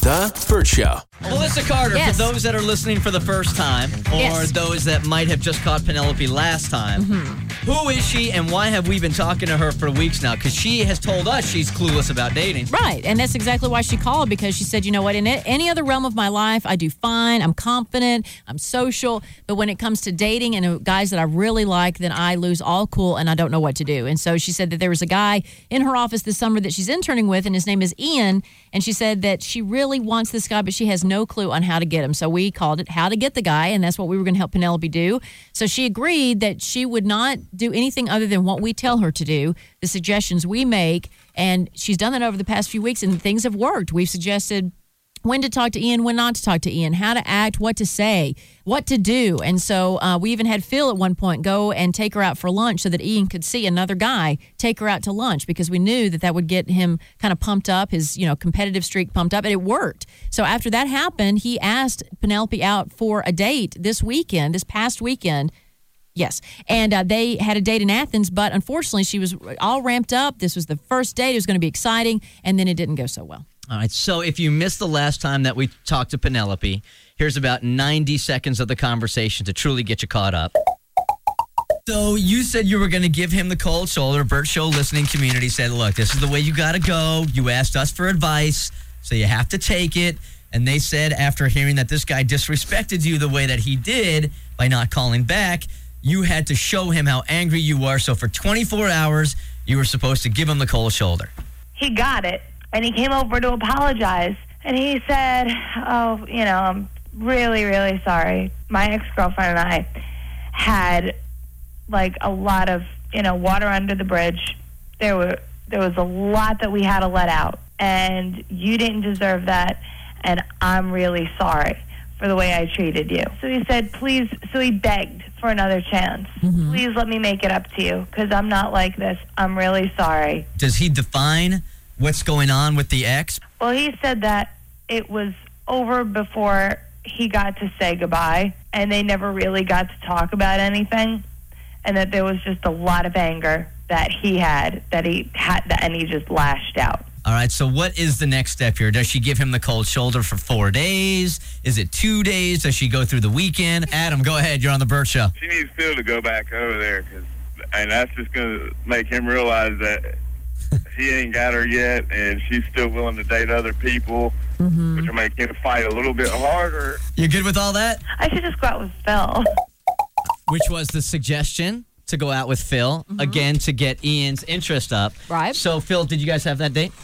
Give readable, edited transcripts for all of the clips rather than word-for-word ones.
The Burt Show. Melissa Carter, Yes. for those that are listening for the first time, or Yes. those that might have just caught Penelope last time, who is she and why have we been talking to her for weeks now? Because she has told us she's clueless about dating. Right, and that's exactly why she called, because she said, you know what, in any other realm of my life, I do fine, I'm confident, I'm social, but when it comes to dating and guys that I really like, then I lose all cool and I don't know what to do. And so she said that there was a guy in her office this summer that she's interning with, and his name is Ian, and she said that she really wants this guy, but she has no clue on how to get him. So we called it How to Get the Guy, and that's what we were going to help Penelope do. So she agreed that she would not do anything other than what we tell her to do, the suggestions we make, and she's done that over the past few weeks, and things have worked. We've suggested when to talk to Ian, when not to talk to Ian, how to act, what to say, what to do. And so we even had Phil at one point go and take her out for lunch so that Ian could see another guy take her out to lunch, because we knew that would get him kind of pumped up, his competitive streak pumped up, and it worked. So after that happened, he asked Penelope out for a date this past weekend. Yes. And they had a date in Athens, but unfortunately she was all ramped up. This was the first date. It was going to be exciting, and then it didn't go so well. All right, so if you missed the last time that we talked to Penelope, here's about 90 seconds of the conversation to truly get you caught up. So you said you were going to give him the cold shoulder. Burt Show listening community said, look, this is the way you got to go. You asked us for advice, so you have to take it. And they said after hearing that this guy disrespected you the way that he did by not calling back, you had to show him how angry you were. So for 24 hours, you were supposed to give him the cold shoulder. He got it, and he came over to apologize. And he said, oh, I'm really, really sorry. My ex-girlfriend and I had, a lot of, water under the bridge. There was a lot that we had to let out, and you didn't deserve that, and I'm really sorry for the way I treated you. So he said, please, so he begged for another chance. Mm-hmm. Please let me make it up to you, because I'm not like this. I'm really sorry. Does he define what's going on with the ex? Well, he said that it was over before he got to say goodbye, and they never really got to talk about anything, and that there was just a lot of anger that he had, and he just lashed out. All right, so what is the next step here? Does she give him the cold shoulder for 4 days? Is it 2 days? Does she go through the weekend? Adam, go ahead. You're on the Burt Show. She needs Phil to go back over there, and that's just going to make him realize that he ain't got her yet, and she's still willing to date other people, which will make him fight a little bit harder. You good with all that? I should just go out with Phil. Which was the suggestion, to go out with Phil, again, to get Ian's interest up. Right. So, Phil, did you guys have that date?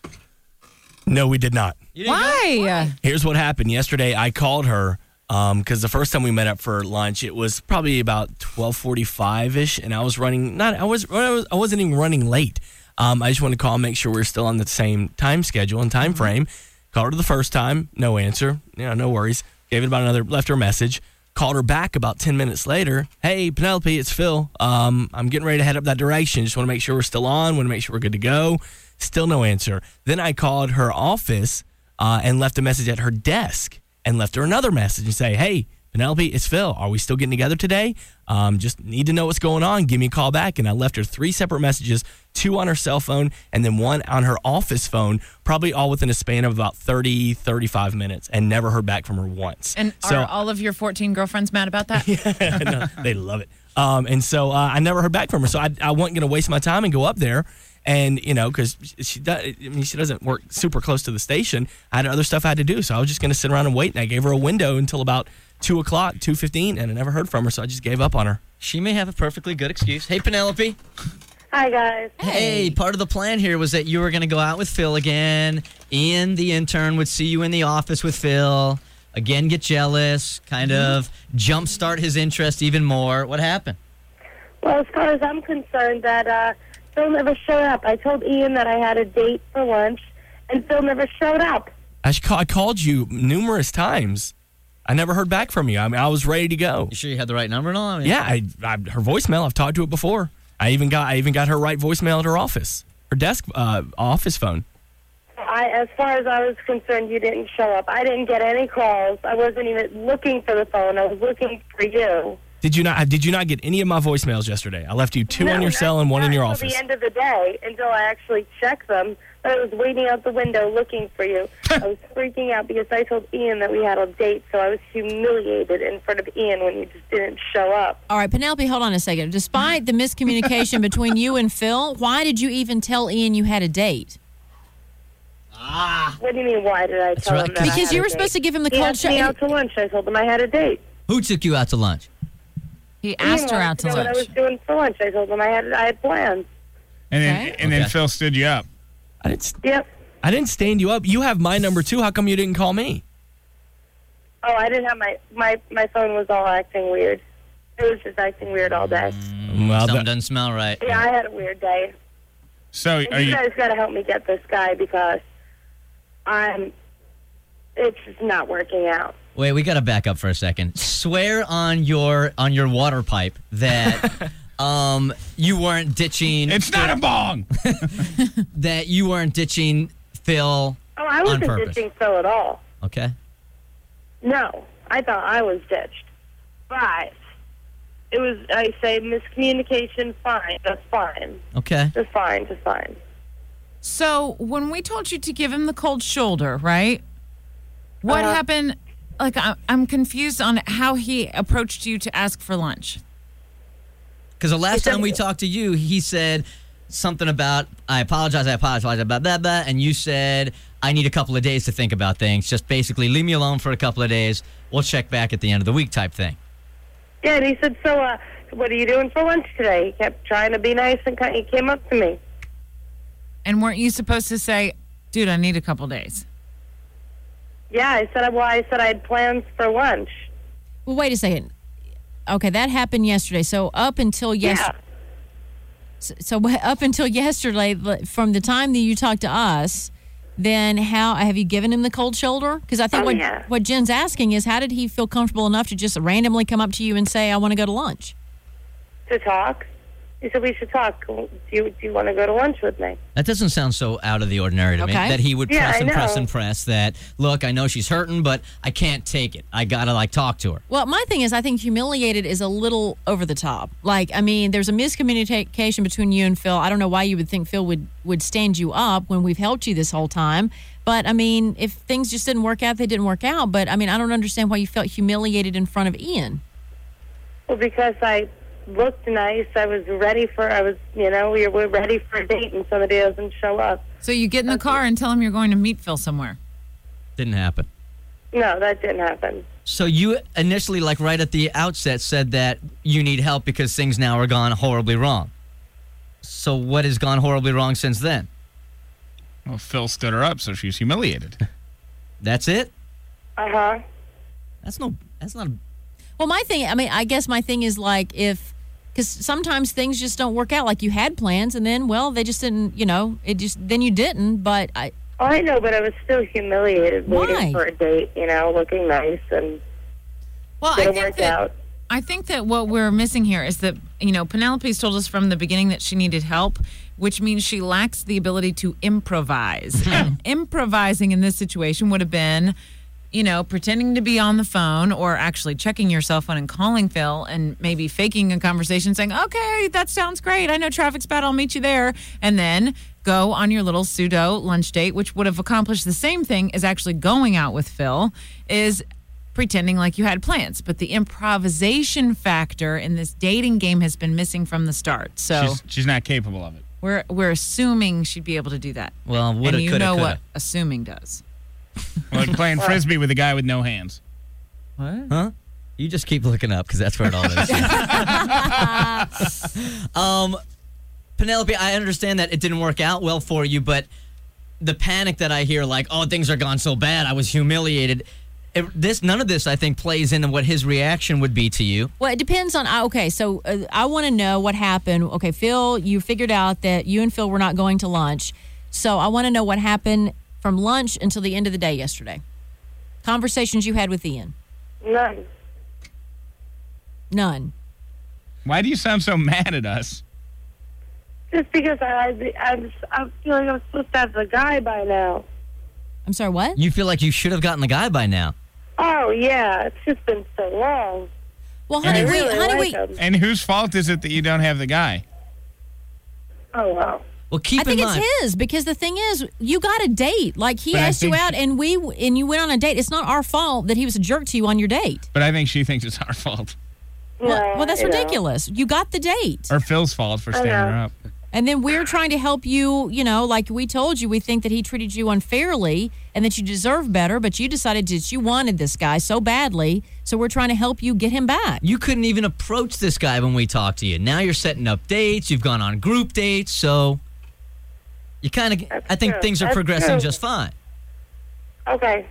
No, we did not. You didn't Why? Here's what happened. Yesterday, I called her because the first time we met up for lunch, it was probably about 12:45-ish, and I was running. I wasn't even running late. I just wanted to call and make sure we're still on the same time schedule and time frame. Called her the first time, no answer. No worries. Gave it about another, left her a message. Called her back about 10 minutes later. Hey, Penelope, it's Phil. I'm getting ready to head up that direction. Just want to make sure we're still on. Want to make sure we're good to go. Still no answer. Then I called her office and left a message at her desk and left her another message and say, hey, Penelope, it's Phil. Are we still getting together today? Just need to know what's going on. Give me a call back. And I left her 3 separate messages, 2 on her cell phone and then 1 on her office phone, probably all within a span of about 30, 35 minutes, and never heard back from her once. And are all of your 14 girlfriends mad about that? Yeah, no, they love it. And so I never heard back from her. So I wasn't going to waste my time and go up there. And, because she doesn't work super close to the station. I had other stuff I had to do. So I was just going to sit around and wait. And I gave her a window until about 2 o'clock, 2:15, and I never heard from her. So I just gave up on her. She may have a perfectly good excuse. Hey, Penelope. Hi, guys. Hey, part of the plan here was that you were going to go out with Phil again. Ian, the intern, would see you in the office with Phil. Again, get jealous, kind of jumpstart his interest even more. What happened? Well, as far as I'm concerned, that Phil never showed up. I told Ian that I had a date for lunch, and Phil never showed up. I called you numerous times. I never heard back from you. I mean, I was ready to go. You sure you had the right number and all? Yeah, her voicemail. I've talked to it before. I even got her right voicemail at her office, her desk office phone. As far as I was concerned, you didn't show up. I didn't get any calls. I wasn't even looking for the phone. I was looking for you. Did you not get any of my voicemails yesterday? I left you 2 on your cell and 1 in your office. Until the end of the day, until I actually checked them I was waiting out the window looking for you. I was freaking out because I told Ian that we had a date, so I was humiliated in front of Ian when you just didn't show up. All right, Penelope, hold on a second. Despite the miscommunication between you and Phil, why did you even tell Ian you had a date? What do you mean, why did I tell right, him that I Because had you a were date? supposed to give him the He cold asked me out to lunch. I told him I had a date. Who took you out to lunch? He asked her Ian out to wanted know lunch. what I was doing for lunch. I told him I had plans. And then Okay. and then Okay. Phil stood you up. Yep. I didn't stand you up. You have my number too. How come you didn't call me? Oh, I didn't have my phone was all acting weird. It was just acting weird all day. Well, Something doesn't smell right. Yeah, I had a weird day. So are You you? guys got to help me get this guy because it's just not working out. Wait, we got to back up for a second. Swear on your water pipe that you weren't ditching. It's not a bong. That you weren't ditching Phil. Oh, I On wasn't purpose. ditching Phil at all. Okay. No, I thought I was ditched. But it was, I say, miscommunication, fine. That's fine. Okay. Just fine, just fine. So when we told you to give him the cold shoulder, right? What happened? Like, I'm confused on how he approached you to ask for lunch. Because the last time we talked to you, he said something about, I apologize, blah, blah, blah. And you said, I need a couple of days to think about things. Just basically leave me alone for a couple of days. We'll check back at the end of the week type thing. Yeah, and he said, so what are you doing for lunch today? He kept trying to be nice and he came up to me. And weren't you supposed to say, dude, I need a couple days? Yeah, I said I had plans for lunch. Well, wait a second. Okay, that happened yesterday. So up until yesterday. Yeah. So up until yesterday, from the time that you talked to us, then how have you given him the cold shoulder? Because I think what Jen's asking is, how did he feel comfortable enough to just randomly come up to you and say, I want to go to lunch? To talk. He said, we should talk. Do you want to go to lunch with me? That doesn't sound so out of the ordinary to me. Okay. That he would Yeah, press I and know. press that, look, I know she's hurting, but I can't take it. I got to, talk to her. Well, my thing is, I think humiliated is a little over the top. Like, I mean, there's a miscommunication between you and Phil. I don't know why you would think Phil would stand you up when we've helped you this whole time. But, I mean, if things just didn't work out, they didn't work out. But, I mean, I don't understand why you felt humiliated in front of Ian. Well, because I looked nice. I was ready for, we were ready for a date and somebody doesn't show up. So you get in the car and tell him you're going to meet Phil somewhere. Didn't happen. No, that didn't happen. So you initially, right at the outset, said that you need help because things now are gone horribly wrong. So what has gone horribly wrong since then? Well, Phil stood her up, so she's humiliated. That's it? Uh-huh. That's not Well, I guess my thing is because sometimes things just don't work out. Like you had plans and then, they just didn't, then you didn't. But I know, but I was still humiliated Why? waiting for a date, looking nice and Well, didn't work out. I think that what we're missing here is that, Penelope's told us from the beginning that she needed help, which means she lacks the ability to improvise. And improvising in this situation would have been, pretending to be on the phone or actually checking your cell phone and calling Phil and maybe faking a conversation saying, okay, that sounds great. I know traffic's bad. I'll meet you there. And then go on your little pseudo lunch date, which would have accomplished the same thing as actually going out with Phil, is pretending like you had plans. But the improvisation factor in this dating game has been missing from the start. So She's not capable of it. we're assuming she'd be able to do that. Well, woulda, and you coulda, know coulda. what assuming does. Like playing Frisbee with a guy with no hands. What? Huh? You just keep looking up because that's where it all is. Penelope, I understand that it didn't work out well for you, but the panic that I hear, things are gone so bad, I was humiliated. None of this, I think, plays into what his reaction would be to you. Well, it depends on, so I want to know what happened. Okay, Phil, you figured out that you and Phil were not going to lunch. So I want to know what happened from lunch until the end of the day yesterday. Conversations you had with Ian. None. Why do you sound so mad at us? Just because I feel like I'm supposed to have the guy by now. I'm sorry, what? You feel like you should have gotten the guy by now. Oh, yeah. It's just been so long. Well, I honey, really like him. And whose fault is it that you don't have the guy? Oh, well. Well, keep I think in mind. it's his because the thing is, you got a date. Like he But I asked you think out, and you went on a date. It's not our fault that he was a jerk to you on your date. But I think she thinks it's our fault. Well, that's you know. ridiculous. You got the date. Or Phil's fault for standing her up. And then we're trying to help you, like we told you, we think that he treated you unfairly and that you deserve better, but you decided that you wanted this guy so badly, so we're trying to help you get him back. You couldn't even approach this guy when we talked to you. Now you're setting up dates. You've gone on group dates, so you kind of. I think true. things are That's progressing true. just fine. Okay.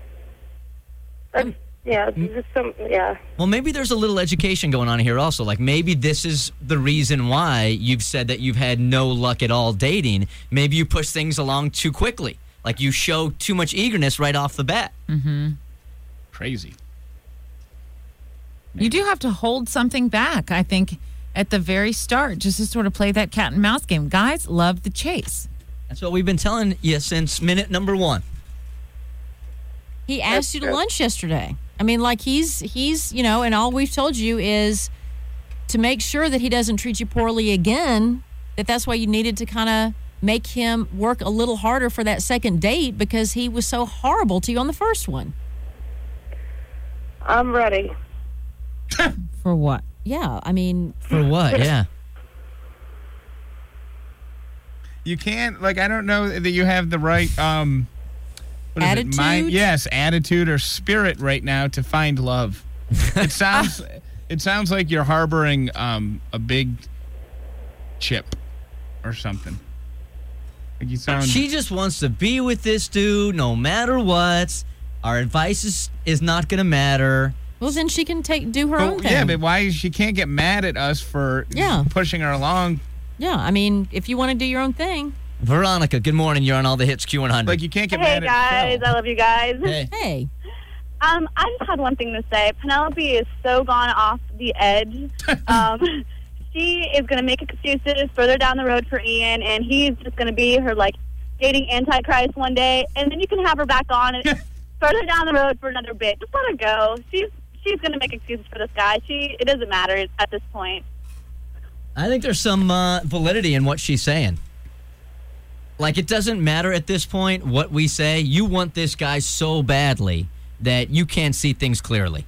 Yeah, just yeah. Well, maybe there's a little education going on here also. Like maybe this is the reason why you've said that you've had no luck at all dating. Maybe you push things along too quickly. Like you show too much eagerness right off the bat. Crazy. You do have to hold something back, I think, at the very start, just to sort of play that cat and mouse game. Guys love the chase. That's what we've been telling you since minute number 1. He asked you to lunch yesterday. I mean, like he's and all we've told you is to make sure that he doesn't treat you poorly again, that's why you needed to kind of make him work a little harder for that second date because he was so horrible to you on the first one. I'm ready. For what? Yeah, I mean, For what? Yeah. You can't, I don't know that you have the right, what is it? Attitude? Yes, attitude or spirit right now to find love. It sounds like you're harboring a big chip or something. Like you sound. She just wants to be with this dude no matter what. Our advice is not going to matter. well, then she can do her own thing. Yeah, but why she can't get mad at us for pushing her along? Yeah, I mean, if you want to do your own thing. Veronica, good morning. You're on all the hits Q100. Like you can't get Hey mad guys, at Phil. I love you guys. Hey. Hey. I just had one thing to say. Penelope is so gone off the edge. She is going to make excuses further down the road for Ian, and he's just going to be her dating antichrist one day, and then you can have her back on and further down the road for another bit. Just let her go. She's going to make excuses for this guy. It doesn't matter at this point. I think there's some validity in what she's saying. Like, it doesn't matter at this point what we say. You want this guy so badly that you can't see things clearly.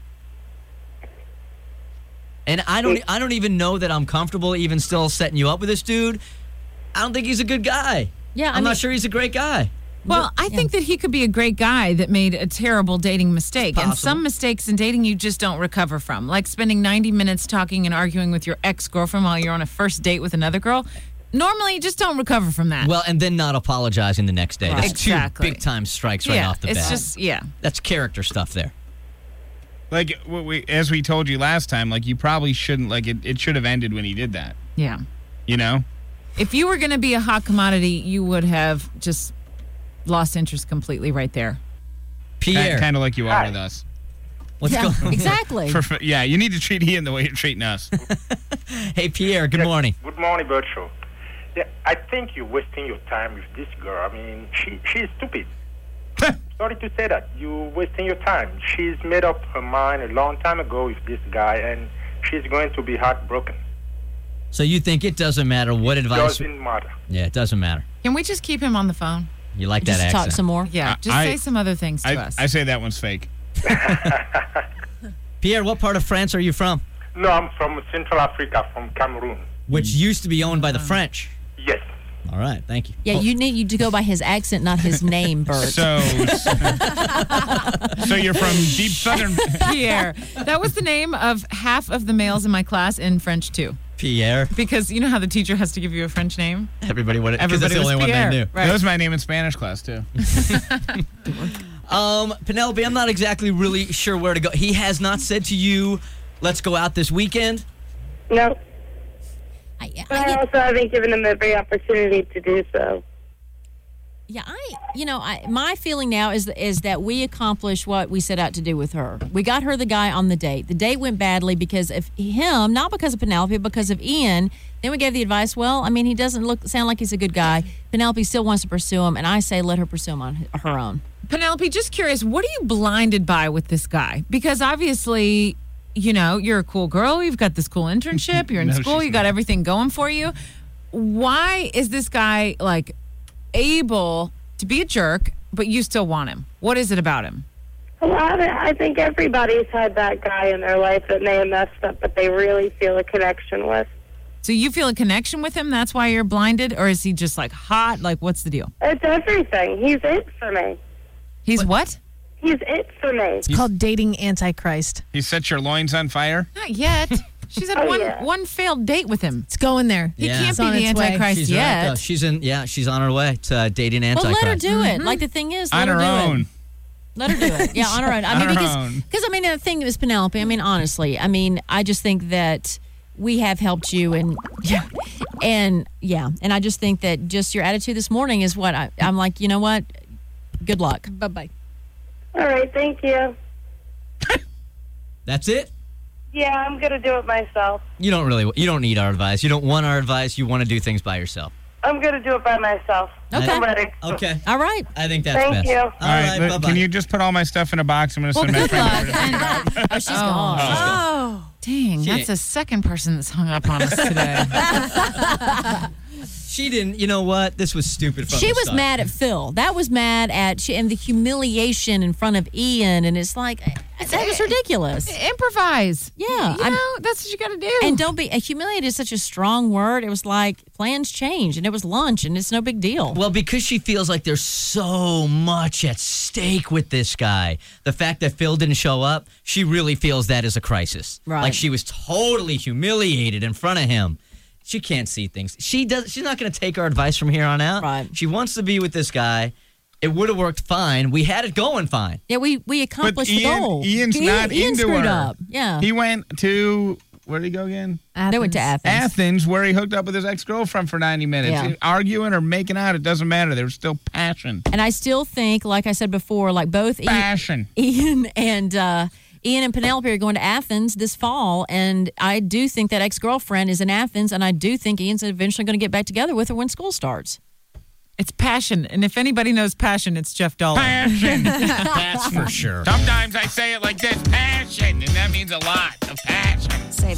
And I don't even know that I'm comfortable even still setting you up with this dude. I don't think he's a good guy. Yeah, I'm not sure he's a great guy. Well, I think that he could be a great guy that made a terrible dating mistake. And possible. some mistakes in dating you just don't recover from. Like spending 90 minutes talking and arguing with your ex-girlfriend while you're on a first date with another girl. Normally, you just don't recover from that. Well, and then not apologizing the next day. That's Exactly. two big-time strikes right off the bat. it's just, That's character stuff there. Like as we told you last time, you probably shouldn't. It should have ended when he did that. Yeah. You know. If you were going to be a hot commodity, you would have just lost interest completely right there. Pierre. Kind of like you are with us. What's going on? Exactly. You need to treat Ian the way you're treating us. Hey, Pierre, good morning. Good morning, Bertram. Yeah, I think you're wasting your time with this girl. I mean, she's stupid. Sorry to say that. You're wasting your time. She's made up her mind a long time ago with this guy, and she's going to be heartbroken. So you think it doesn't matter what advice? Doesn't matter. Yeah, it doesn't matter. Can we just keep him on the phone? You like Just that to accent? talk some more. Yeah, just say some other things to us. I say that one's fake. Pierre, what part of France are you from? No, I'm from Central Africa, from Cameroon. Which used to be owned by the French. Yes. All right, thank you. Yeah, you need to go by his accent, not his name, Bert. So you're from deep southern. Pierre. That was the name of half of the males in my class in French, too. Pierre. Because you know how the teacher has to give you a French name? Everybody wanted, because that's Everybody the was only Pierre. one they knew. Right. That was my name in Spanish class too. Penelope, I'm not exactly really sure where to go. He has not said to you, let's go out this weekend? No. I also haven't given him every opportunity to do so. Yeah, my feeling now is that we accomplished what we set out to do with her. We got her the guy on the date. The date went badly because of him, not because of Penelope, but because of Ian. Then we gave the advice, well, I mean, he doesn't sound like he's a good guy. Penelope still wants to pursue him, and I say let her pursue him on her own. Penelope, just curious, what are you blinded by with this guy? Because obviously, you're a cool girl. You've got this cool internship. You're in No, school. she's You got not. everything going for you. why is this guy like able to be a jerk, but you still want him? What is it about him? Well, I think everybody's had that guy in their life that may have messed up, but they really feel a connection with. So you feel a connection with him? That's why you're blinded? Or is he just like hot? Like, what's the deal? It's everything. He's it for me. He's what? He's it for me. It's called dating Antichrist. He set your loins on fire? Not yet. She's had one failed date with him. It's going there. He Yeah. can't It's be on the its way. Antichrist She's yet. right, though. She's on her way to dating Antichrist. Well, let her do it. Like the thing is, let On her do own. it. Let her do it. Yeah, on her own. I mean, On her own. because I mean, the thing is, Penelope. I mean, honestly, I mean, I just think that we have helped you, and and I just think that just your attitude this morning is what I'm like. You know what? Good luck. Bye-bye. All right, thank you. That's it? Yeah, I'm going to do it myself. You don't need our advice. You don't want our advice. You want to do things by yourself. I'm going to do it by myself. Okay. I'm ready. Okay. All right. I think that's Thank best. you. All All right, right, bye-bye. can you just put all my stuff in a box? I'm going to Well, send my good friend luck. over to pick it up. Oh, she's gone. Oh. Dang, that's the second person that's hung up on us today. She didn't. You know what? This was stupid from She the was start. mad at Phil. That was mad at and the humiliation in front of Ian, and it's like that was ridiculous. Improvise. Yeah, You know, that's what you got to do. And don't be humiliated is such a strong word. It was like plans change, and it was lunch, and it's no big deal. Well, because she feels like there's so much at stake with this guy. The fact that Phil didn't show up, she really feels that is a crisis. Right. Like she was totally humiliated in front of him. She can't see things. She's not going to take our advice from here on out. Right. She wants to be with this guy. It would have worked fine. We had it going fine. Yeah, we accomplished the goal. Ian's not Ian into screwed her. up. Yeah, He went to, where did he go again? they went to Athens. Athens, where he hooked up with his ex-girlfriend for 90 minutes. Yeah. Arguing or making out, it doesn't matter. There was still passion. And I still think, like I said before, like both Passion. Ian and Penelope are going to Athens this fall, and I do think that ex-girlfriend is in Athens, and I do think Ian's eventually going to get back together with her when school starts. it's passion. And if anybody knows passion, it's Jeff Dollar. Passion. That's for sure. Sometimes I say it like this, passion, and that means a lot of passion. Save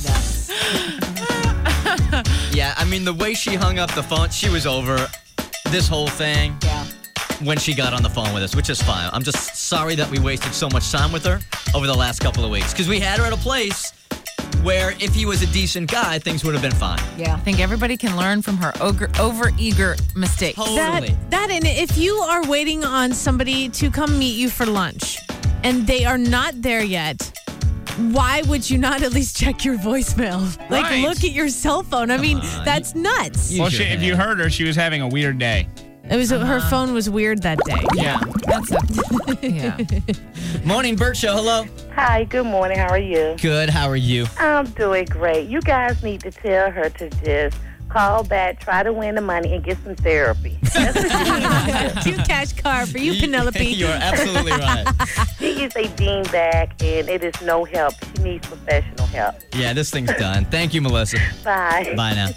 that. Yeah, I mean, the way she hung up the phone, she was over this whole thing. Yeah. When she got on the phone with us, which is fine. I'm just sorry that we wasted so much time with her over the last couple of weeks because we had her at a place where if he was a decent guy, things would have been fine. Yeah. I think everybody can learn from her over-eager mistakes. Totally. That and if you are waiting on somebody to come meet you for lunch and they are not there yet, why would you not at least check your voicemail? Like, Right. look at your cell phone. I mean, on. that's nuts. You Well, should if you have. heard her, she was having a weird day. It was her phone was weird that day. Yeah. That's yeah. Morning, Bert Show. Hello. Hi, good morning. How are you? Good. How are you? I'm doing great. You guys need to tell her to just call back, try to win the money, and get some therapy. That's what she needs to do. Two cash card for you, Penelope. You are absolutely right. She is a beanbag, and it is no help. She needs professional help. Yeah, this thing's done. Thank you, Melissa. Bye. Bye now.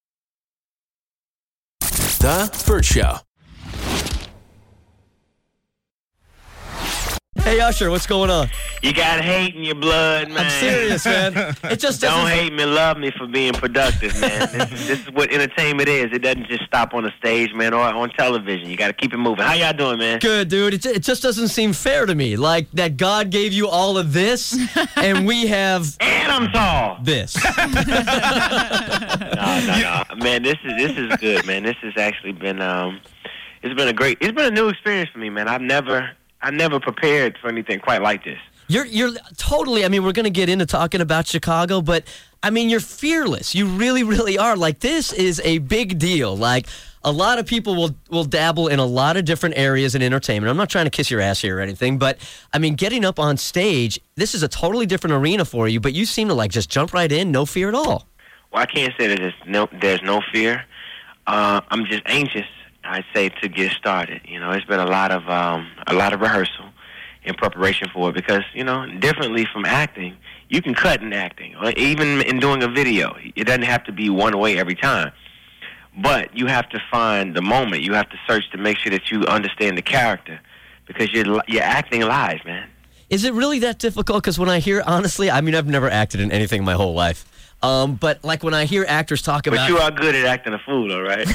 The Bert Show. Hey, Usher, what's going on? You got hate in your blood, man. I'm serious, man. It just Don't doesn't. hate me, love me for being productive, man. This is what entertainment is. It doesn't just stop on the stage, man, or on television. You got to keep it moving. How y'all doing, man? Good, dude. It just doesn't seem fair to me. Like that God gave you all of this, and we have And I'm tall. this. No. Man, this is good, man. This has actually been it's been a new experience for me, man. I never prepared for anything quite like this. You're totally. I mean, we're gonna get into talking about Chicago, but I mean, you're fearless. You really, really are. Like this is a big deal. Like a lot of people will dabble in a lot of different areas in entertainment. I'm not trying to kiss your ass here or anything, but I mean, getting up on stage, this is a totally different arena for you. But you seem to like just jump right in, no fear at all. Well, I can't say that there's no fear. I'm just anxious, I'd say, to get started. You know, it's been a lot of rehearsal in preparation for it because, you know, differently from acting, you can cut in acting, or even in doing a video. It doesn't have to be one way every time. But you have to find the moment. You have to search to make sure that you understand the character because you're acting live, man. Is it really that difficult? Because when I hear, honestly, I mean, I've never acted in anything my whole life. But like when I hear actors talk about, But you are good at acting a fool, all right?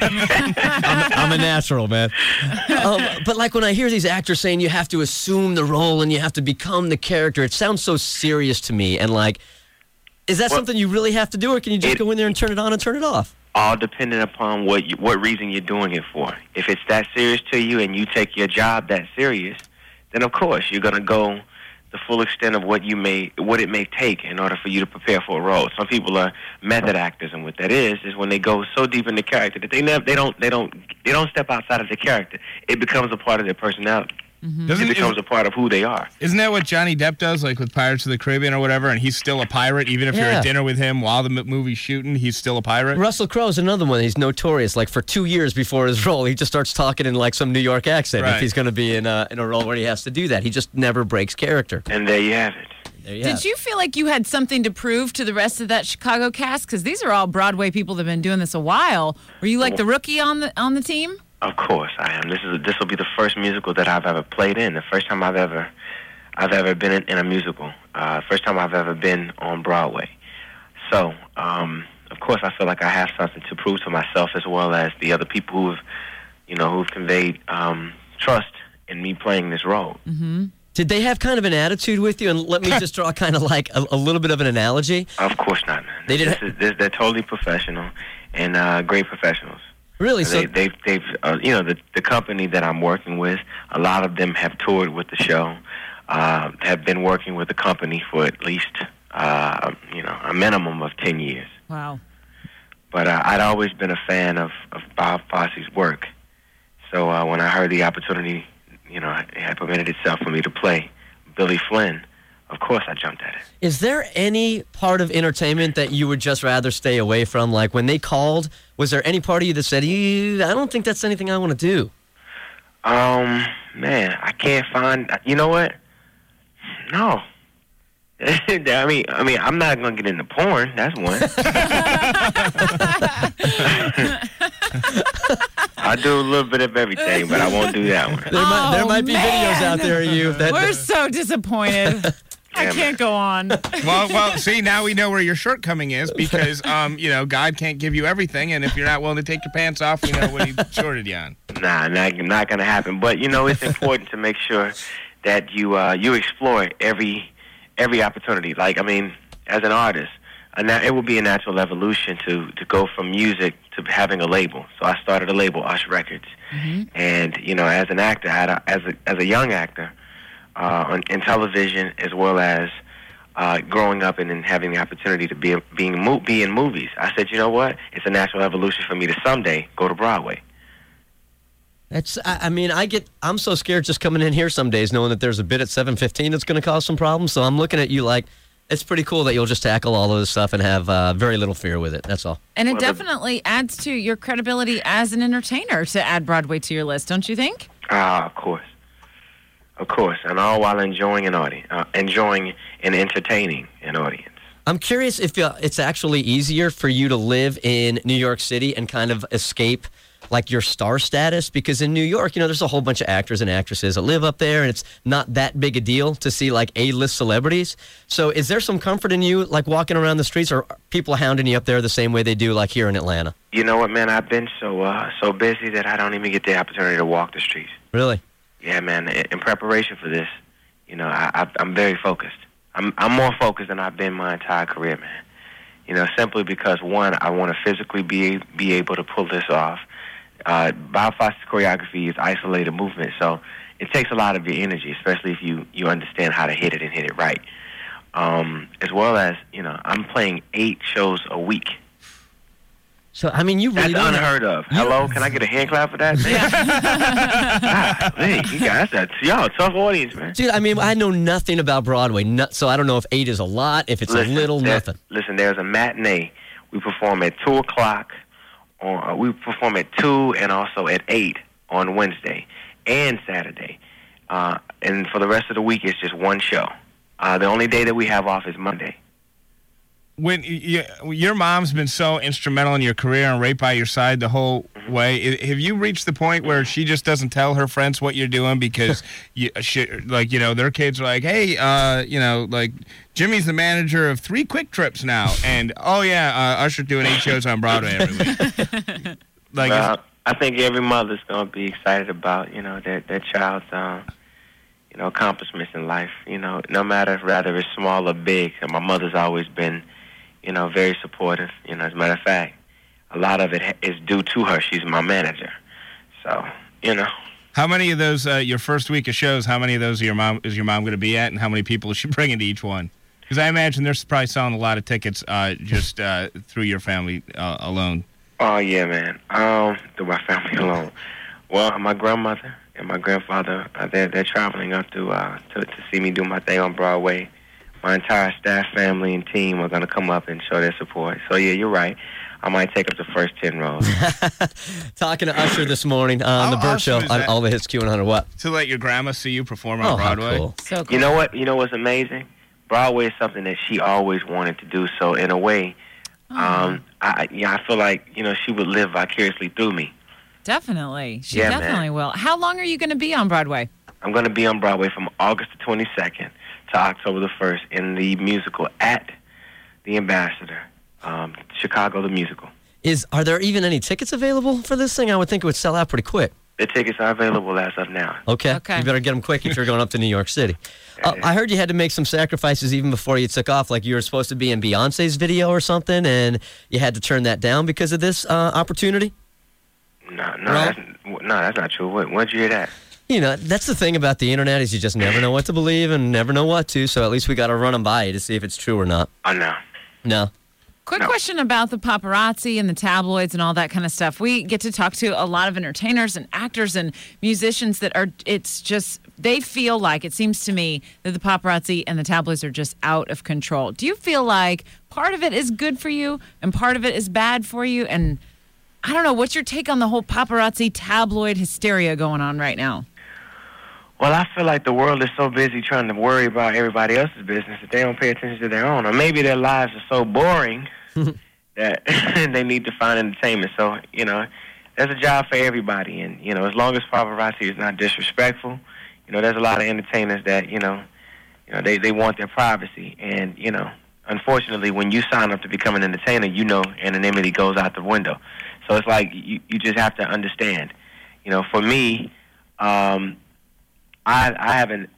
I'm a natural, man. But like when I hear these actors saying you have to assume the role and you have to become the character, it sounds so serious to me. And like, is that something you really have to do, or can you just go in there and turn it on and turn it off? All dependent upon what reason you're doing it for. If it's that serious to you and you take your job that serious, then of course you're going to go the full extent of what it may take in order for you to prepare for a role. Some people are method actors, and what that is when they go so deep in the character that they don't step outside of the character. It becomes a part of their personality. It becomes a part of who they are. Isn't that what Johnny Depp does, like with Pirates of the Caribbean or whatever, and he's still a pirate? Even if you're at dinner with him while the movie's shooting, he's still a pirate? Russell Crowe's another one. He's notorious. Like for 2 years before his role, he just starts talking in like some New York accent if he's going to be in a role where he has to do that. He just never breaks character. And there you have it. Did you feel like you had something to prove to the rest of that Chicago cast? Because these are all Broadway people that have been doing this a while. Were you like the rookie on the team? Of course I am. This will be the first musical that I've ever played in. The first time I've ever been in a musical. First time I've ever been on Broadway. So, of course, I feel like I have something to prove to myself as well as the other people who've conveyed trust in me playing this role. Mm-hmm. Did they have kind of an attitude with you? And let me just draw kind of like a little bit of an analogy. Of course not, man. They're totally professional and great professionals. Really? So they've the company that I'm working with, a lot of them have toured with the show, have been working with the company for at least a minimum of 10 years. Wow. But I'd always been a fan of Bob Fosse's work. So when I heard the opportunity, it had permitted itself for me to play Billy Flynn, of course I jumped at it. Is there any part of entertainment that you would just rather stay away from? Like when they called, was there any part of you that said, I don't think that's anything I want to do? Man, I can't find, you know what? No. I mean, I'm not going to get into porn. That's one. I do a little bit of everything, but I won't do that one. There might be videos out there of you. We're so disappointed. I can't go on. Well, see, now we know where your shortcoming is because, God can't give you everything, and if you're not willing to take your pants off, we know what he shorted you on. Nah, not going to happen. But, it's important to make sure that you explore every opportunity. Like, as an artist, it would be a natural evolution to go from music to having a label. So I started a label, Ush Records. Mm-hmm. And, as an actor, as a young actor, in television as well as growing up and then having the opportunity to be in movies, I said, you know what? It's a natural evolution for me to someday go to Broadway. I'm so scared just coming in here some days knowing that there's a bit at 7:15 that's going to cause some problems. So I'm looking at you like, it's pretty cool that you'll just tackle all of this stuff and have very little fear with it. That's all. And it definitely adds to your credibility as an entertainer to add Broadway to your list, don't you think? Of course. Of course. And all while enjoying an audience, enjoying and entertaining an audience. I'm curious if it's actually easier for you to live in New York City and kind of escape like your star status, because in New York, there's a whole bunch of actors and actresses that live up there, and it's not that big a deal to see like A-list celebrities. So is there some comfort in you like walking around the streets, or people hounding you up there the same way they do like here in Atlanta? You know what, man? I've been so busy that I don't even get the opportunity to walk the streets. Really? Yeah, man. In preparation for this, I'm very focused. I'm more focused than I've been my entire career, man. Simply because, one, I want to physically be able to pull this off. Bob Fosse's choreography is isolated movement, so it takes a lot of your energy, especially if you understand how to hit it and hit it right. As well as, I'm playing 8 shows a week. So, you really That's unheard of. Hello? Can I get a hand clap for that? You guys, y'all a tough audience, man. Dude, I know nothing about Broadway, so I don't know if 8 is a lot, if it's a little, nothing. Listen, there's a matinee. We perform at 2 o'clock. We perform at 2 and also at 8 on Wednesday and Saturday. And for the rest of the week, it's just one show. The only day that we have off is Monday. when your mom's been so instrumental in your career and right by your side the whole way, have you reached the point where she just doesn't tell her friends what you're doing because their kids are like, hey, like Jimmy's the manager of 3 Quick Trips now, and Usher doing 8 shows on Broadway every week. I think every mother's gonna be excited about their child's accomplishments in life. No matter whether it's small or big. And my mother's always been very supportive. As a matter of fact, a lot of it is due to her. She's my manager. So, How many of those, your first week of shows, how many of those is your mom going to be at, and how many people is she bringing to each one? Because I imagine they're probably selling a lot of tickets just through your family alone. Oh, yeah, man. Through my family alone. Well, my grandmother and my grandfather, they're traveling up to see me do my thing on Broadway. My entire staff, family, and team are going to come up and show their support. So, yeah, you're right. I might take up the first 10 rows. Talking to Usher this morning on the Burt Show on all the hits Q100. What? To let your grandma see you perform on Broadway. Cool. So cool. You know what? You know what's amazing? Broadway is something that she always wanted to do. So in a way, I feel like she would live vicariously through me. Definitely, she definitely will. How long are you going to be on Broadway? I'm going to be on Broadway from August the 22nd to October the 1st in the musical at the Ambassador. Chicago the musical. Are there even any tickets available for this thing? I would think it would sell out pretty quick. The tickets are available as of now. Okay. You better get them quick if you're going up to New York City. I heard you had to make some sacrifices even before you took off, like you were supposed to be in Beyonce's video or something, and you had to turn that down because of this opportunity? No, that's not true. Where'd you hear that? That's the thing about the internet is you just never know what to believe and never know what to, so at least we got to run them by you to see if it's true or not. Oh, no. No. Quick question about the paparazzi and the tabloids and all that kind of stuff. We get to talk to a lot of entertainers and actors and musicians that they feel like, it seems to me, that the paparazzi and the tabloids are just out of control. Do you feel like part of it is good for you and part of it is bad for you? And I don't know, what's your take on the whole paparazzi tabloid hysteria going on right now? Well, I feel like the world is so busy trying to worry about everybody else's business that they don't pay attention to their own. Or maybe their lives are so boring that they need to find entertainment. So, there's a job for everybody. And, as long as paparazzi is not disrespectful, there's a lot of entertainers that, they want their privacy. And, unfortunately, when you sign up to become an entertainer, anonymity goes out the window. So it's like you just have to understand. For me, I haven't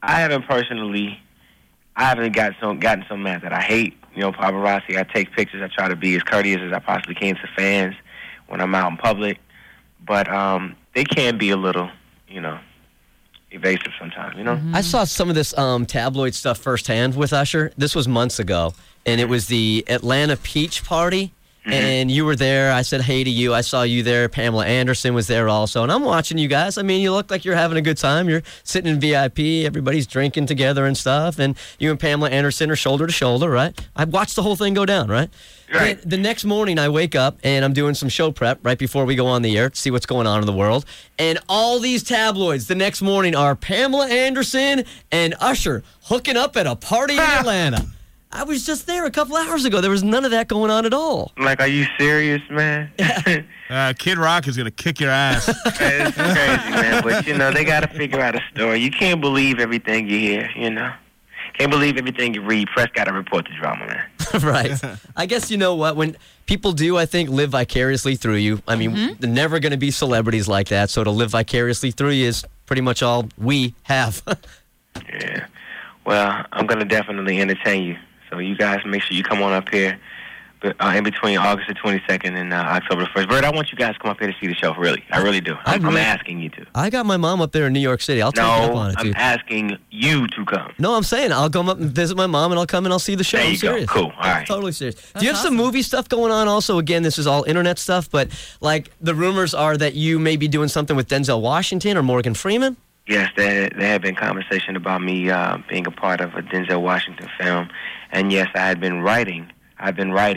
gotten so mad that I hate, paparazzi. I take pictures. I try to be as courteous as I possibly can to fans when I'm out in public. But they can be a little, evasive sometimes, Mm-hmm. I saw some of this tabloid stuff firsthand with Usher. This was months ago, and it was the Atlanta Peach Party. Mm-hmm. And you were there. I said hey to you. I saw you there. Pamela Anderson was there also. And I'm watching you guys. I mean, you look like you're having a good time. You're sitting in VIP. Everybody's drinking together and stuff. And you and Pamela Anderson are shoulder to shoulder, right? I watched the whole thing go down, right? Right. The next morning, I wake up and I'm doing some show prep right before we go on the air to see what's going on in the world. And all these tabloids the next morning are Pamela Anderson and Usher hooking up at a party in Atlanta. I was just there a couple hours ago. There was none of that going on at all. Like, are you serious, man? Kid Rock is going to kick your ass. It's crazy, man. But, they got to figure out a story. You can't believe everything you hear, Can't believe everything you read. Press got to report the drama, man. Right. I guess you know what? When people do, I think, live vicariously through you. I mean, they're never going to be celebrities like that. So to live vicariously through you is pretty much all we have. Yeah. Well, I'm going to definitely entertain you. So you guys make sure you come on up here in between August the 22nd and October the 1st. Bert, I want you guys to come up here to see the show, really. I really do. I'm asking you to. I got my mom up there in New York City. I'll take you up on it, I'm asking you to come. No, I'm saying I'll come up and visit my mom, and I'll come and I'll see the show. There you I'm serious. go. Cool. All right. Totally serious. Do you have some movie stuff going on also? Again, this is all internet stuff, but like the rumors are that you may be doing something with Denzel Washington or Morgan Freeman? Yes, there have been conversation about me being a part of a Denzel Washington film. And yes, I've been writing a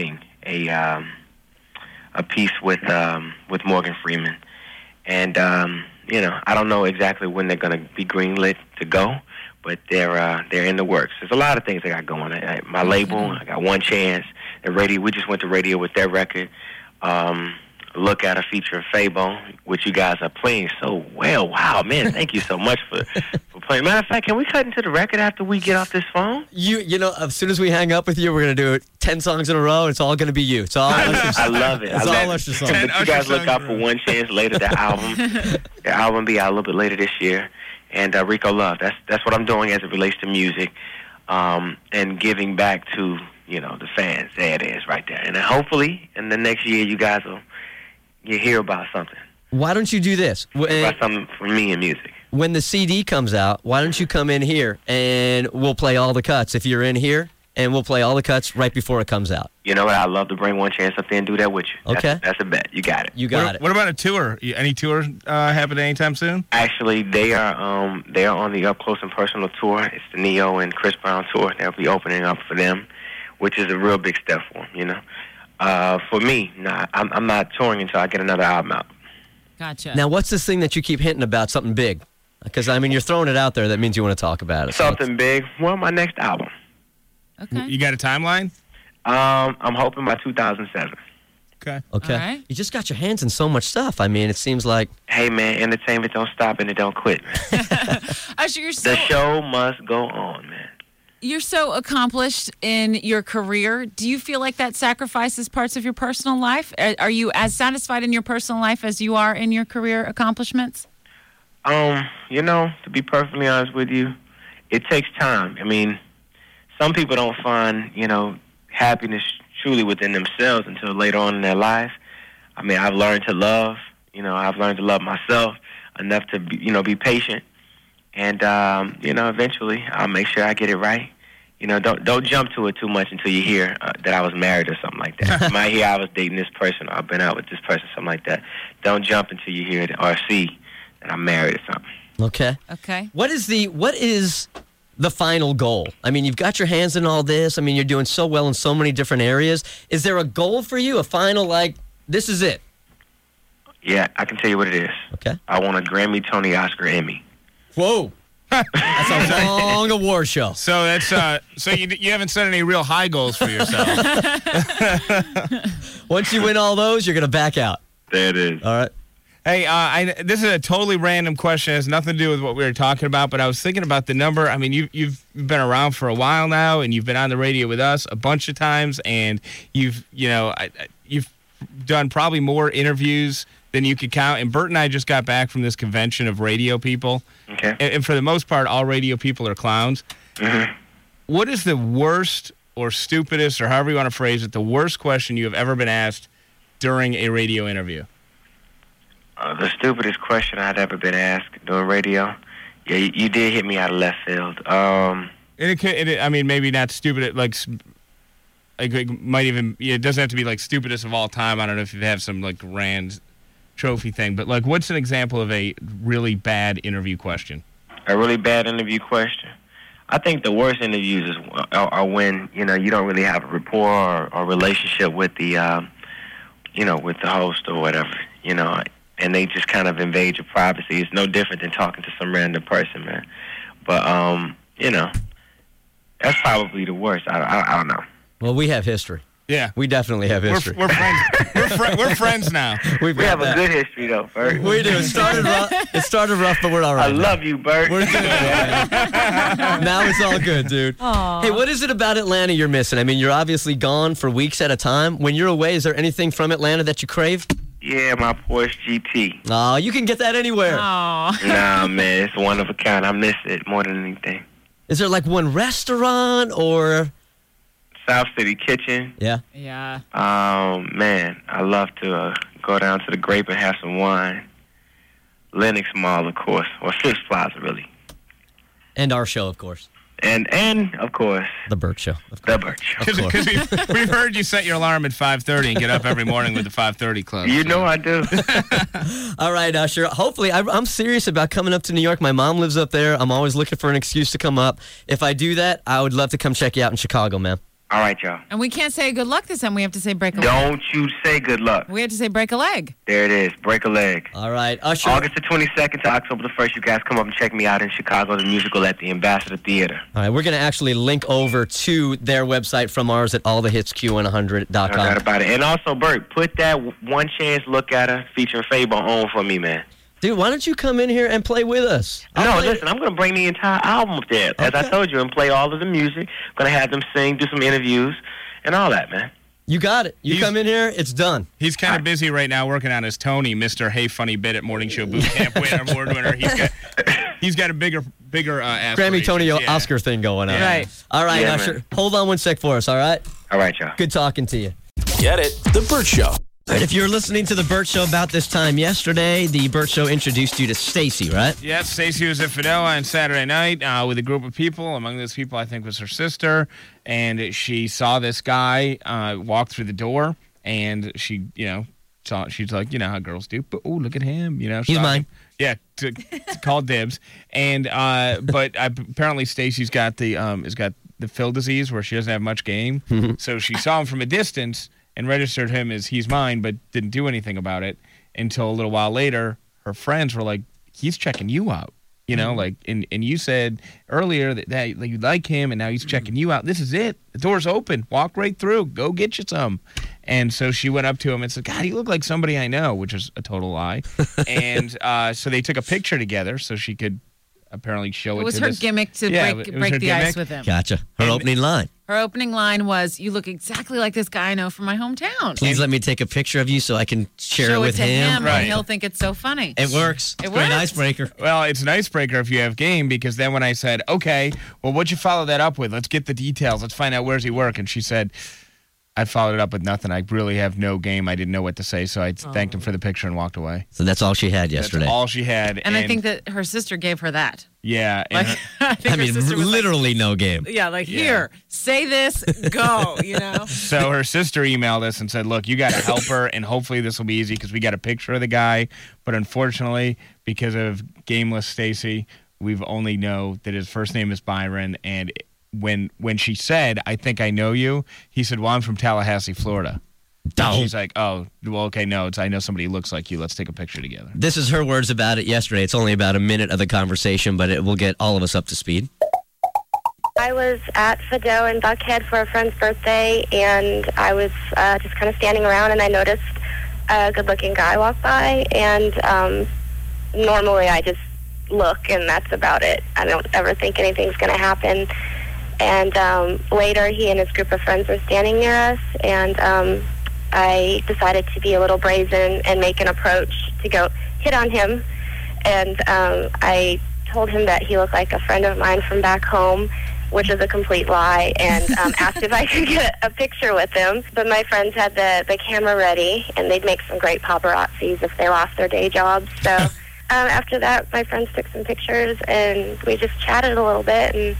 piece with Morgan Freeman, and I don't know exactly when they're going to be greenlit to go, but they're in the works. There's a lot of things I got going. My label, I got One Chance. The radio, we just went to radio with their record. Look at a feature of Fabo, which you guys are playing so well. Wow, man, thank you so much for playing. Matter of fact, can we cut into the record after we get off this phone? You know, as soon as we hang up with you, we're going to do it 10 songs in a row. It's all going to be you. It's all I love it. It's all Usher songs. But you guys look out for One Chance later, the album be out a little bit later this year. And Rico Love, that's what I'm doing as it relates to music, and giving back to, the fans. There it is right there. And then hopefully in the next year you guys will hear about something. Why don't you do this? About something for me in music. When the CD comes out, why don't you come in here and we'll play all the cuts if you're in here, and we'll play all the cuts right before it comes out. You know what? I'd love to bring One Chance up there and do that with you. Okay. That's a bet. You got it. You got it. What about a tour? Any tour happening anytime soon? Actually, they are on the Up Close and Personal tour. It's the Neo and Chris Brown tour. They'll be opening up for them, which is a real big step for them, For me, I'm not touring until I get another album out. Gotcha. Now, what's this thing that you keep hinting about, something big? Because, you're throwing it out there. That means you want to talk about it. Something big? Well, my next album. Okay. You got a timeline? I'm hoping by 2007. Okay. All right. You just got your hands in so much stuff. It seems like... Hey, man, entertainment don't stop and it don't quit, man. Usher, the show must go on, man. You're so accomplished in your career. Do you feel like that sacrifices parts of your personal life? Are you as satisfied in your personal life as you are in your career accomplishments? To be perfectly honest with you, it takes time. Some people don't find, happiness truly within themselves until later on in their life. I've learned to love. I've learned to love myself enough to be patient. And, eventually I'll make sure I get it right. Don't jump to it too much until you hear that I was married or something like that. You might hear I was dating this person or I've been out with this person, something like that. Don't jump until you hear it or see that I'm married or something. Okay. What is the final goal? You've got your hands in all this. You're doing so well in so many different areas. Is there a goal for you? A final, this is it? Yeah, I can tell you what it is. Okay. I want a Grammy, Tony, Oscar, Emmy. Whoa. That's a long award show. So that's so you haven't set any real high goals for yourself. Once you win all those, you're going to back out. There it is. All right. Hey, this is a totally random question. It has nothing to do with what we were talking about, but I was thinking about the number. You've been around for a while now, and you've been on the radio with us a bunch of times, and you've done probably more interviews than you could count. And Bert and I just got back from this convention of radio people. Okay. And for the most part, all radio people are clowns. Mm-hmm. What is the worst or stupidest, or however you want to phrase it, the worst question you have ever been asked during a radio interview? The stupidest question I'd ever been asked during radio? Yeah, you did hit me out of left field. Maybe not stupid. It might even. It doesn't have to be stupidest of all time. I don't know if you have some grand trophy thing, but what's an example of a really bad interview question? A really bad interview question? I think the worst interviews are when you don't really have a rapport or relationship with the with the host or whatever. And they just kind of invade your privacy. It's no different than talking to some random person, man. But, that's probably the worst. I don't know. Well, we have history. Yeah. We definitely have history. We're friends. We're friends now. We have a good history, though, Bert. We do. It started rough, but we're all right. I love you, Bert. We're good. Now it's all good, dude. Aww. Hey, what is it about Atlanta you're missing? You're obviously gone for weeks at a time. When you're away, is there anything from Atlanta that you crave? Yeah, my Porsche GT. Oh, you can get that anywhere. Nah, man, it's one of a kind. I miss it more than anything. Is there one restaurant or... South City Kitchen. Yeah. Yeah. Man, I love to go down to the Grape and have some wine. Lenox Mall, of course, or Fifth Plaza, really. And our show, of course. And of course, The Bert Show. The Bert Show. Because we've heard you set your alarm at 5:30 and get up every morning with the 5:30 Club. You know I do. All right, Usher. Hopefully, I'm serious about coming up to New York. My mom lives up there. I'm always looking for an excuse to come up. If I do that, I would love to come check you out in Chicago, man. All right, y'all. And we can't say good luck this time. We have to say break a leg. Don't you say good luck. We have to say break a leg. There it is. Break a leg. All right, Usher. August the 22nd to October the 1st, you guys come up and check me out in Chicago, the musical at the Ambassador Theater. All right, we're going to actually link over to their website from ours at allthehitsq100.com. No doubt about it. And also, Bert, put that One Chance Look at Her featuring Fable on for me, man. Dude, why don't you come in here and play with us? Listen, I'm going to bring the entire album up there, as I told you, and play all of the music. I'm going to have them sing, do some interviews, and all that, man. You got it. You come in here, it's done. He's kind of busy right now working on his Tony, Mr. Hey Funny Bit at Morning Show Boot Camp winner, award winner. He's got a bigger Grammy, Tony, Oscar thing going on. Yeah. Right. All right, Yeah, Usher. man. Hold on one sec for us, all right? All right, y'all. Good talking to you. Get it? The Burt Show. All right, if you were listening to The Burt Show about this time yesterday, The Burt Show introduced you to Stacy, right? Yeah, Stacey was at Fidel on Saturday night with a group of people. Among those people, I think, was her sister. And she saw this guy walk through the door. And she, she's like, how girls do. But, oh, look at him. He's mine. Yeah, to call dibs. And but apparently Stacey's got the Phil disease where she doesn't have much game. So she saw him from a distance and registered him as he's mine, but didn't do anything about it until a little while later. Her friends were like, he's checking you out, and you said earlier that you like him, and now he's checking you out. This is it. The door's open. Walk right through. Go get you some. And so she went up to him and said, God, you look like somebody I know, which is a total lie. And so they took a picture together so she could apparently show it to It was her gimmick to break the ice with him. Gotcha. Her opening line. Her opening line was, you look exactly like this guy I know from my hometown. Please let me take a picture of you so I can share Show it with to him, Right. and he'll think it's so funny. It works. It Great works. icebreaker. Well, it's an icebreaker if you have game, because then when I said, okay, well, what'd you follow that up with? Let's get the details. Let's find out where's he work. And she said, I followed it up with nothing. I really have no game. I didn't know what to say, so I thanked him for the picture and walked away. So that's all she had yesterday. That's all she had. And I think that her sister gave her that. Yeah. And Like, I think I her mean, sister was literally no game. like, here, say this, go, So her sister emailed us and said, look, you got to help her, and hopefully this will be easy because we got a picture of the guy. But unfortunately, because of gameless Stacy, we've only know that his first name is Byron. And when she said, I think I know you, he said, well, I'm from Tallahassee, Florida. And she's like, oh, well, okay, no, I know somebody who looks like you. Let's take a picture together. This is her words about it yesterday. It's only about a minute of the conversation, but it will get all of us up to speed. I was at Fidel in Buckhead for a friend's birthday, and I was just kind of standing around, and I noticed a good-looking guy walk by, and normally I just look, and that's about it. I don't ever think anything's going to happen. And later, he and his group of friends were standing near us, and I decided to be a little brazen and make an approach to go hit on him. And I told him that he looked like a friend of mine from back home, which is a complete lie, and asked if I could get a picture with him. But my friends had the camera ready, and they'd make some great paparazzis if they lost their day jobs. So after that, my friends took some pictures, and we just chatted a little bit, and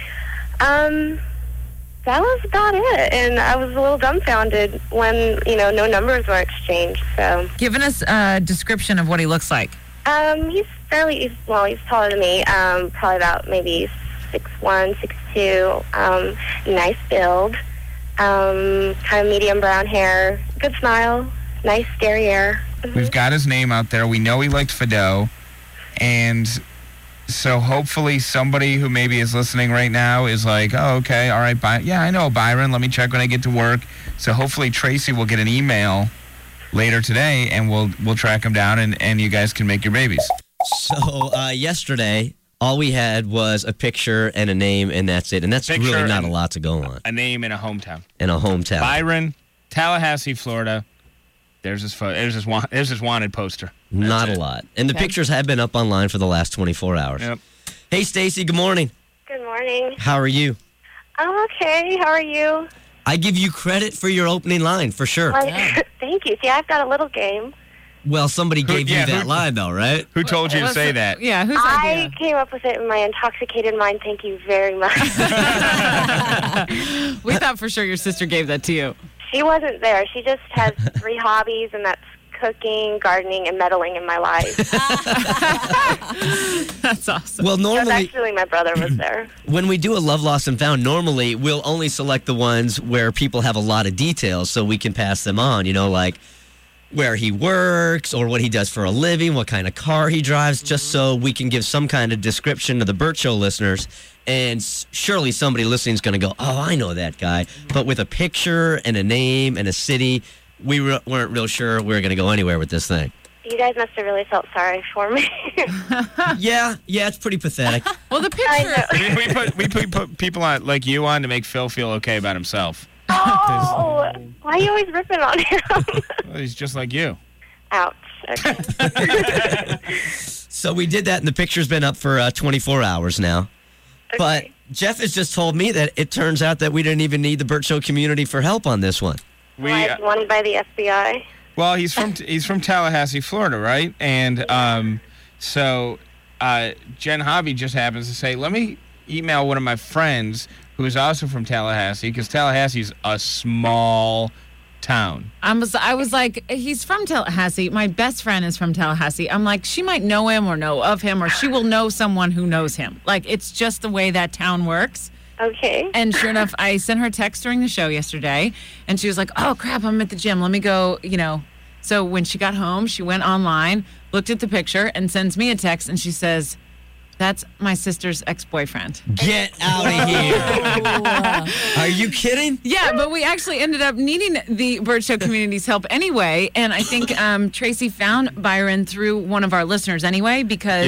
that was about it. And I was a little dumbfounded when, no numbers were exchanged. So Giving us a description of what he looks like. he's he's taller than me, probably about maybe 6'1", 6'2", nice build, kind of medium brown hair, good smile, nice derriere. We've got his name out there. We know he liked Fidel. And so hopefully somebody who maybe is listening right now is like, oh, okay, all right, yeah, I know Byron. Let me check when I get to work. So hopefully Tracy will get an email later today, and we'll track him down, and you guys can make your babies. So yesterday, all we had was a picture and a name, and that's it. And that's Picture really not and a lot to go on. A name and a hometown. In a hometown. Byron, Tallahassee, Florida. There's his photo. There's his wanted poster. Not a lot. And the pictures have been up online for the last 24 hours. Yep. Hey, Stacy, good morning. Good morning. How are you? I'm okay. How are you? I give you credit for your opening line, for sure. Thank you. See, I've got a little game. Well, somebody gave you that line, though, right? Who told you to say that? Yeah, whose I came up with it in my intoxicated mind. Thank you very much. We thought for sure your sister gave that to you. She wasn't there. She just has 3 hobbies, and that's cooking, gardening, and meddling in my life. That's awesome. Well, It was normally, actually my brother was there. when we do a Love Lost and Found, normally we'll only select the ones where people have a lot of details so we can pass them on, like where he works or what he does for a living, what kind of car he drives, just so we can give some kind of description to the Burt Show listeners. And surely somebody listening is going to go, oh, I know that guy. But with a picture and a name and a city, we weren't real sure we were going to go anywhere with this thing. You guys must have really felt sorry for me. Yeah, it's pretty pathetic. Well, the picture. we put people on like you on to make Phil feel okay about himself. Oh, why are you always ripping on him? Well, he's just like you. Ouch. Okay. So we did that, and the picture's been up for 24 hours now. But Jeff has just told me that it turns out that we didn't even need the Burt Show community for help on this one. I was wanted by the FBI. Well, he's from Tallahassee, Florida, right? And so Jen Hobby just happens to say, let me email one of my friends who is also from Tallahassee, because Tallahassee's a small town. I was like, he's from Tallahassee. My best friend is from Tallahassee. I'm like, she might know him or know of him, or she will know someone who knows him. Like, it's just the way that town works. Okay. And sure enough, I sent her a text during the show yesterday, and she was like, oh, crap, I'm at the gym. Let me go, So when she got home, she went online, looked at the picture, and sends me a text, and she says, that's my sister's ex-boyfriend. Get out of here. Are you kidding? Yeah, but we actually ended up needing the Burt Show community's help anyway. And I think Tracy found Byron through one of our listeners anyway, because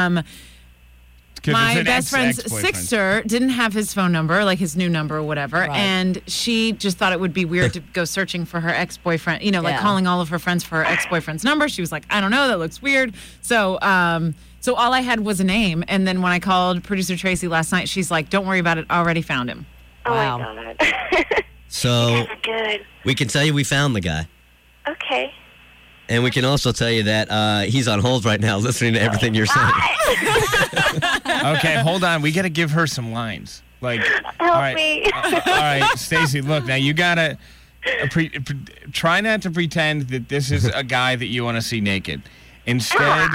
my best friend's sister didn't have his phone number, like his new number or whatever. Right. And she just thought it would be weird to go searching for her ex-boyfriend, like calling all of her friends for her ex-boyfriend's number. She was like, I don't know, that looks weird. So all I had was a name. And then when I called producer Tracy last night, she's like, don't worry about it. I already found him. Oh, my God. So Good. we can tell you we found the guy. Okay. And we can also tell you that he's on hold right now listening to everything you're saying. Okay, hold on. We got to give her some lines. Like, Help me. All right, Stacey, look, now you got to try not to pretend that this is a guy that you want to see naked. Instead,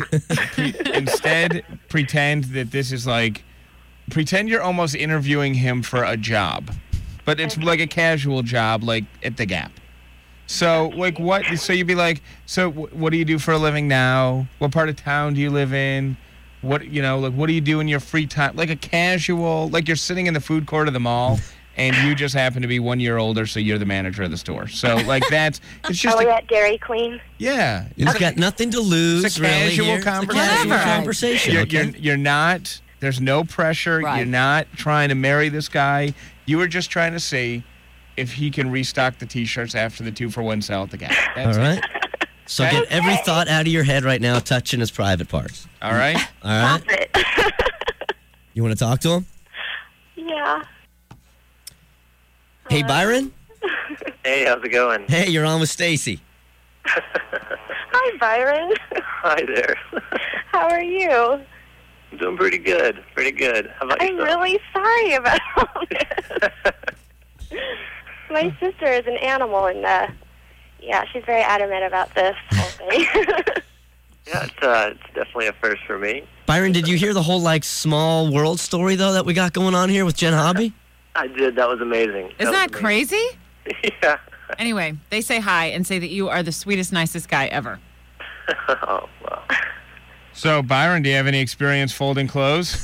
pretend that this is pretend you're almost interviewing him for a job, but it's like a casual job, like at the Gap. So, what? So you'd be like, so what do you do for a living now? What part of town do you live in? What what do you do in your free time? Like a casual, like you're sitting in the food court of the mall, and you just happen to be 1 year older, so you're the manager of the store. So, it's just. Are we at Dairy Queen? Yeah. He's got nothing to lose. It's a casual conversation. You're not, there's no pressure. Right. You're not trying to marry this guy. You were just trying to see if he can restock the T-shirts after the 2-for-1 sale at the Gap. That's all right. it. So get every thought out of your head right now, touching his private parts. All right? All right. Stop it. You want to talk to him? Yeah. Hey, Byron? Hey, how's it going? Hey, you're on with Stacey. Hi, Byron. Hi there. How are you? I'm doing pretty good. Pretty good. How about I'm yourself? really sorry about all this. My sister is an animal, and she's very adamant about this whole thing. Yeah, it's definitely a first for me. Byron, did you hear the whole small world story though that we got going on here with Jen Hobby? I did. That was amazing. Isn't that crazy? Yeah. Anyway, they say hi and say that you are the sweetest, nicest guy ever. Oh, well. So, Byron, do you have any experience folding clothes?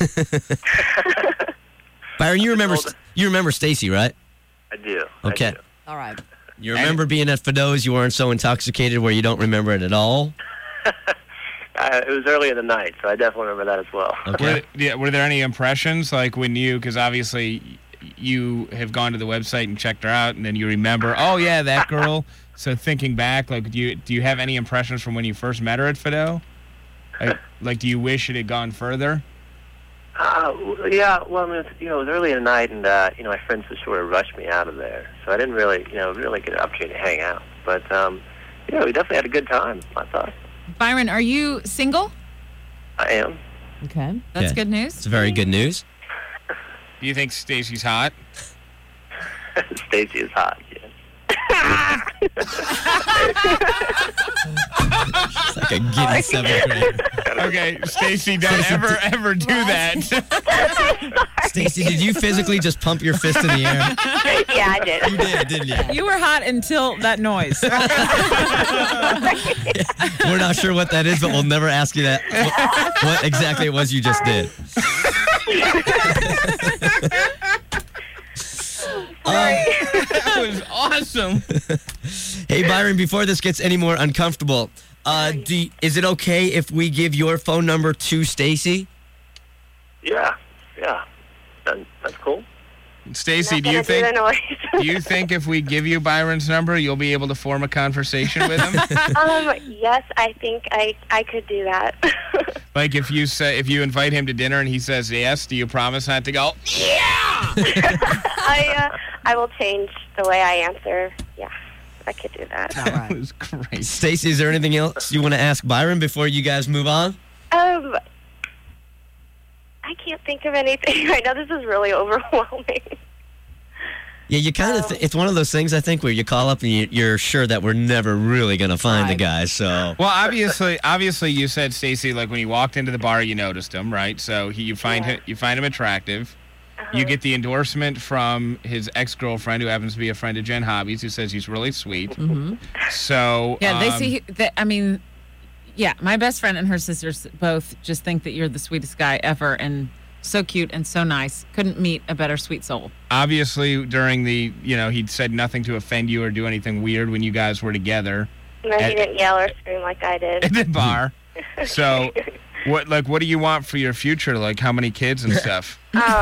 Byron, you remember Stacey, right? I do. Okay. I do. All right. You remember being at Fido's, you weren't so intoxicated where you don't remember it at all? It was early in the night, so I definitely remember that as well. Okay. Were there any impressions, because obviously you have gone to the website and checked her out, and then you remember, oh, yeah, that girl. So thinking back, do you have any impressions from when you first met her at Fido? Do you wish it had gone further? Yeah, well, it was early in the night, and, my friends just sort of rushed me out of there. So I didn't really get an opportunity to hang out. But, we definitely had a good time, I thought. Byron, are you single? I am. Okay. That's good news. It's very good news. Do you think Stacey's hot? Stacey is hot, yes. It's like a giddy 7th grader. Okay, Stacy, don't ever do that. Stacy, did you physically just pump your fist in the air? Yeah, I did. You did, didn't you? You were hot until that noise. We're not sure what that is, but we'll never ask you that. What exactly it was you just did. That was awesome. Hey, Byron, before this gets any more uncomfortable, is it okay if we give your phone number to Stacy? Yeah. That's cool. Stacy, do you think if we give you Byron's number, you'll be able to form a conversation with him? Yes, I think I could do that. Like if you invite him to dinner and he says yes, do you promise not to go, yeah? I will change the way I answer. Yeah, I could do that. All right. That was great. Stacy, is there anything else you want to ask Byron before you guys move on? I can't think of anything right now. This is really overwhelming. Yeah, you kind of. It's one of those things I think where you call up and you're sure that we're never really going to find the guy. So. Well, obviously, you said, Stacy, like when you walked into the bar, you noticed him, right? So you find him attractive. You get the endorsement from his ex-girlfriend, who happens to be a friend of Jen Hobby's, who says he's really sweet. Mm-hmm. So yeah, they see that. I mean, yeah, my best friend and her sisters both just think that you're the sweetest guy ever, and so cute and so nice. Couldn't meet a better sweet soul. Obviously, during the, he said nothing to offend you or do anything weird when you guys were together. No, he didn't yell or scream like I did. At the bar. So, what do you want for your future? Like, how many kids and stuff?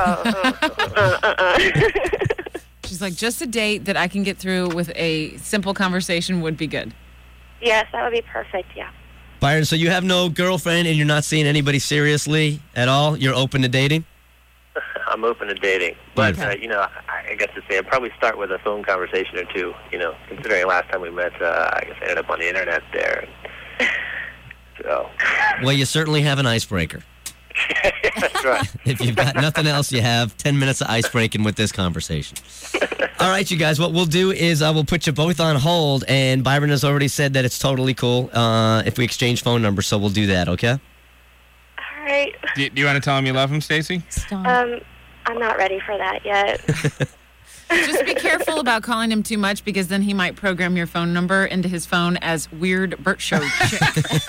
She's like, just a date that I can get through with a simple conversation would be good. Yes, that would be perfect, yeah. Byron, so you have no girlfriend and you're not seeing anybody seriously at all? You're open to dating? I'm open to dating. But, I guess to say I'd probably start with a phone conversation or two, considering last time we met, I guess I ended up on the internet there. So. Well, you certainly have an icebreaker. That's right. If you've got nothing else, you have 10 minutes of icebreaking with this conversation. All right, you guys, what we'll do is we'll put you both on hold, and Byron has already said that it's totally cool if we exchange phone numbers, so we'll do that, okay? All right. Do you want to tell him you love him, Stacy? I'm not ready for that yet. Just be careful about calling him too much, because then he might program your phone number into his phone as Weird Burt Show Chick.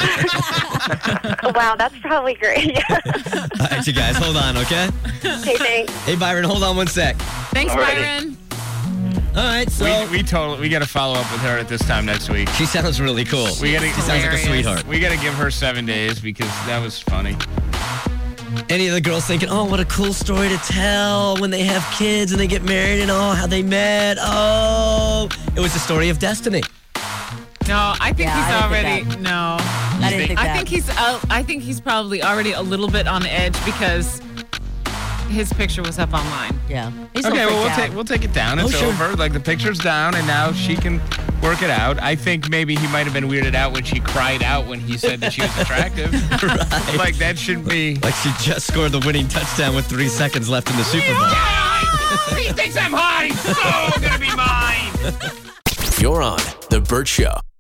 Wow, that's probably great. All right, you guys, hold on, okay? Okay, thanks. Hey, Byron, hold on one sec. Thanks, Byron. All right, so we got to follow up with her at this time next week. She sounds really cool. She sounds like a sweetheart. We got to give her 7 days because that was funny. Any of the girls thinking, oh, what a cool story to tell when they have kids and they get married and how they met. Oh, it was the story of destiny. No, I think he's already. No, I didn't think that. I think he's probably already a little bit on edge because his picture was up online. Yeah. Okay, well we'll take it down. It's over. Like the picture's down, and now she can work it out. I think maybe he might have been weirded out when she cried out when he said that she was attractive. Right. Like that shouldn't be. Like she just scored the winning touchdown with 3 seconds left in the Super Bowl. Yeah! He thinks I'm hot. He's so gonna be mine. You're on The Burt Show.